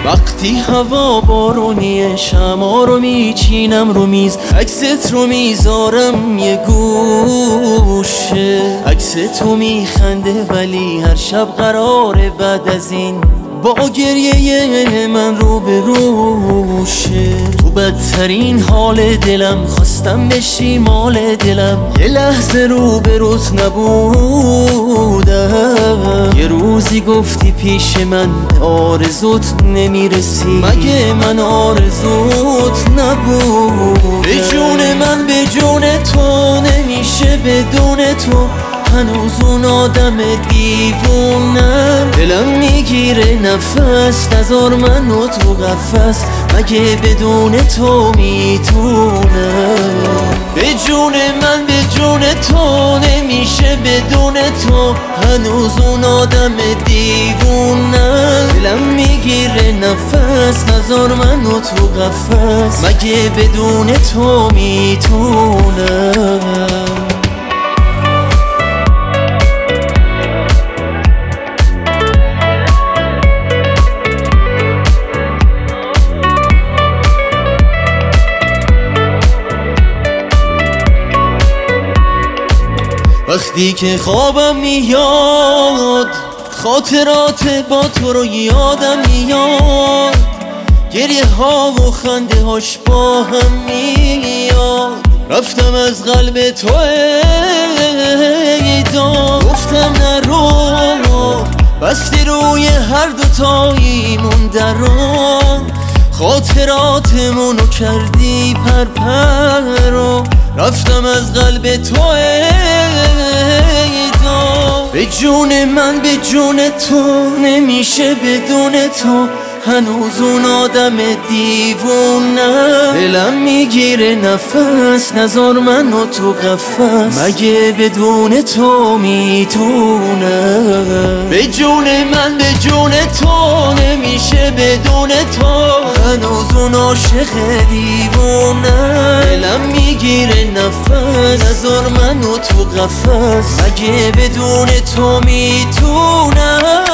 وقتی هوا بارونیه شمع رو میچینم رو میز، عکست رو میذارم یه گوشه. عکس تو میخنده ولی هر شب قراره بعد از این با گریه من رو به روشه. تو بدترین حال دلم خواستم بشی مال دلم، یه لحظه رو به روت نبودم. یه روزی گفتی پیش من آرزوت نمیرسی، مگه من آرزوت نبود؟ به جون من به جون تو نمیشه بدون تو، هنوز اون آدم دیوونم. دلم میگیره نفس، نذار منو تو قفس، مگه بدون تو میتونم؟ به جون من به جون تو نمیشه بدون تو، هنوز اون آدم دیوونم. دلم میگیره نفس، نذار منو تو قفس، مگه بدون تو میتونم؟ وقتی که خوابم میاد خاطرات با تو رو یادم میاد، گریه ها و خنده هاش با هم میاد. رفتم از قلب تو ای داد، گفتم نرو، بستی روی هر دوتاییمون درو. خاطراتمونو کردی پرپرو، رفتم از قلب تو ای داد. به جون من به جون تو نمیشه بدون تو، هنوز اون آدم دیوونم. دلم میگیره نفس، نذار منو تو قفس، مگه بدون تو میتونم؟ به جون من به جون تو نمیشه بدون تو، هنوز اون عاشق دیوونم. دلم میگیره نفس، نذار منو تو قفس، مگه بدون تو میتونم؟